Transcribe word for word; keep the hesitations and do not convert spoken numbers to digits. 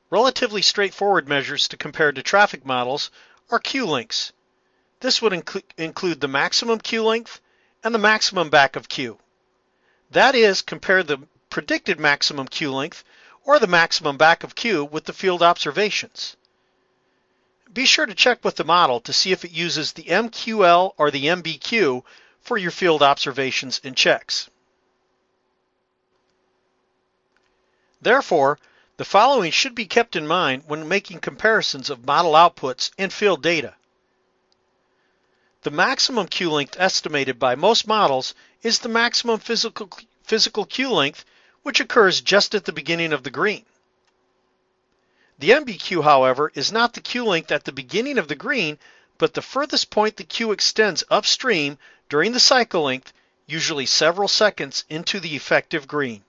Relatively straightforward measures to compare to traffic models are queue lengths. This would inclu include the maximum queue length and the maximum back of queue. That is, compare the predicted maximum queue length or the maximum back of queue with the field observations. Be sure to check with the model to see if it uses the M Q L or the M B Q for your field observations and checks. Therefore, the following should be kept in mind when making comparisons of model outputs and field data. The maximum queue length estimated by most models is the maximum physical, physical queue length, which occurs just at the beginning of the green. The M B Q, however, is not the queue length at the beginning of the green, but the furthest point the queue extends upstream during the cycle length, usually several seconds into the effective green.